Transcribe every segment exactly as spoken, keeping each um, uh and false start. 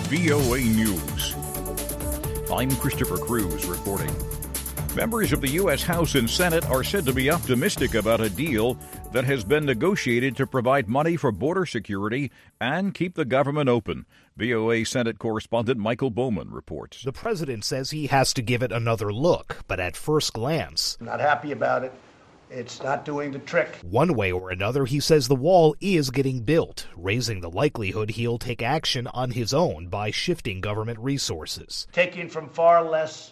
V O A News. I'm Christopher Cruz reporting. Members of the U S House and Senate are said to be optimistic about a deal that has been negotiated to provide money for border security and keep the government open. V O A Senate correspondent Michael Bowman reports. The president says he has to give it another look, but at first glance, I'm not happy about it. It's not doing the trick. One way or another, he says the wall is getting built, raising the likelihood he'll take action on his own by shifting government resources. Taking from far less,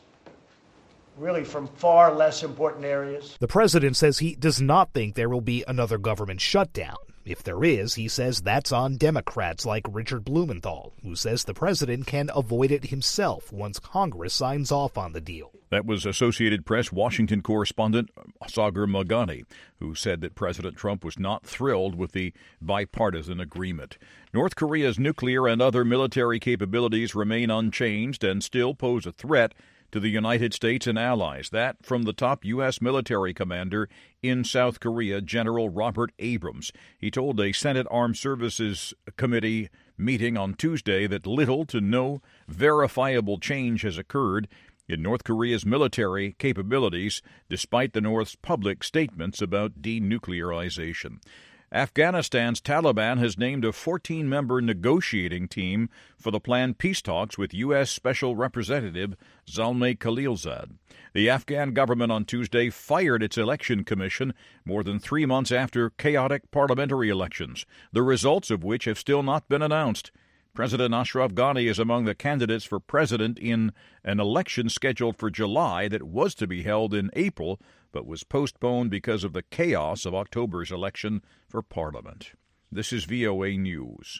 really from far less important areas. The president says he does not think there will be another government shutdown. If there is, he says that's on Democrats like Richard Blumenthal, who says the president can avoid it himself once Congress signs off on the deal. That was Associated Press Washington correspondent Sagar Maghani, who said that President Trump was not thrilled with the bipartisan agreement. North Korea's nuclear and other military capabilities remain unchanged and still pose a threat to the United States and allies. That from the top U S military commander in South Korea, General Robert Abrams. He told a Senate Armed Services Committee meeting on Tuesday that little to no verifiable change has occurred in North Korea's military capabilities, despite the North's public statements about denuclearization. Afghanistan's Taliban has named a fourteen-member negotiating team for the planned peace talks with U S. Special Representative Zalmay Khalilzad. The Afghan government on Tuesday fired its election commission more than three months after chaotic parliamentary elections, the results of which have still not been announced. President Ashraf Ghani is among the candidates for president in an election scheduled for July that was to be held in April, but was postponed because of the chaos of October's election for Parliament. This is V O A News.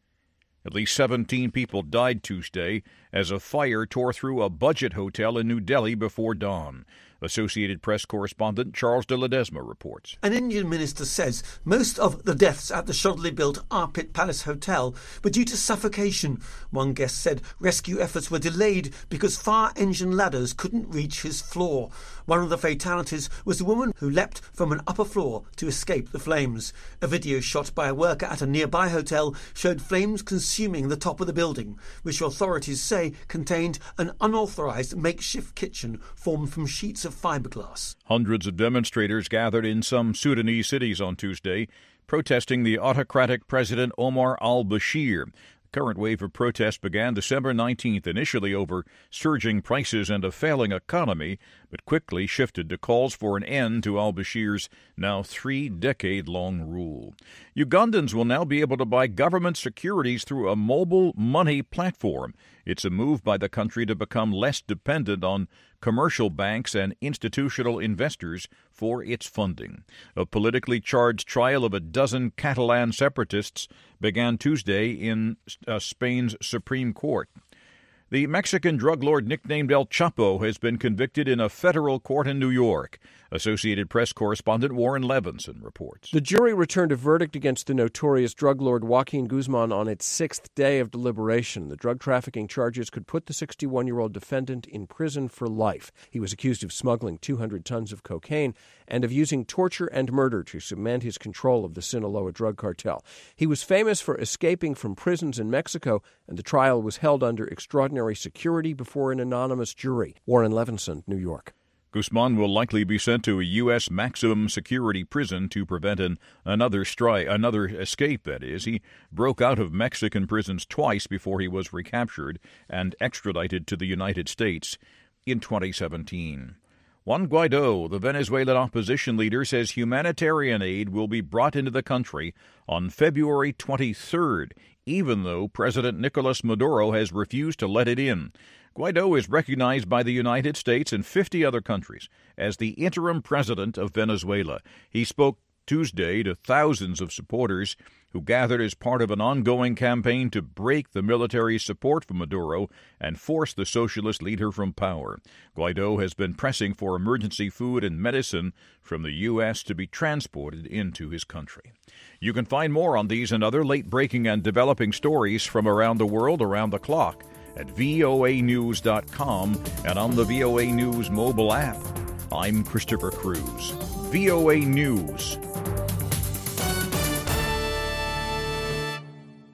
At least seventeen people died Tuesday as a fire tore through a budget hotel in New Delhi before dawn. Associated Press correspondent Charles de Ledesma reports. An Indian minister says most of the deaths at the shoddily built Arpit Palace Hotel were due to suffocation. One guest said rescue efforts were delayed because fire engine ladders couldn't reach his floor. One of the fatalities was a woman who leapt from an upper floor to escape the flames. A video shot by a worker at a nearby hotel showed flames consuming the top of the building, which authorities say contained an unauthorized makeshift kitchen formed from sheets of fiberglass. Hundreds of demonstrators gathered in some Sudanese cities on Tuesday, protesting the autocratic President Omar al-Bashir. The current wave of protests began December nineteenth, initially over surging prices and a failing economy, but quickly shifted to calls for an end to al-Bashir's now three-decade-long rule. Ugandans will now be able to buy government securities through a mobile money platform. It's a move by the country to become less dependent on commercial banks and institutional investors for its funding. A politically charged trial of a dozen Catalan separatists began Tuesday in uh, Spain's Supreme Court. The Mexican drug lord nicknamed El Chapo has been convicted in a federal court in New York. Associated Press correspondent Warren Levinson reports. The jury returned a verdict against the notorious drug lord Joaquin Guzman on its sixth day of deliberation. The drug trafficking charges could put the sixty-one-year-old defendant in prison for life. He was accused of smuggling two hundred tons of cocaine and of using torture and murder to cement his control of the Sinaloa drug cartel. He was famous for escaping from prisons in Mexico, and the trial was held under extraordinary security before an anonymous jury. Warren Levinson, New York. Guzman will likely be sent to a U S maximum security prison to prevent an, another strike, another escape, that is. He broke out of Mexican prisons twice before he was recaptured and extradited to the United States in twenty seventeen. Juan Guaido, the Venezuelan opposition leader, says humanitarian aid will be brought into the country on February twenty-third, even though President Nicolas Maduro has refused to let it in. Guaido is recognized by the United States and fifty other countries as the interim president of Venezuela. He spoke Tuesday to thousands of supporters who gathered as part of an ongoing campaign to break the military's support for Maduro and force the socialist leader from power. Guaido has been pressing for emergency food and medicine from the U S to be transported into his country. You can find more on these and other late-breaking and developing stories from around the world around the clock at V O A news dot com and on the V O A News mobile app. I'm Christopher Cruz. V O A News.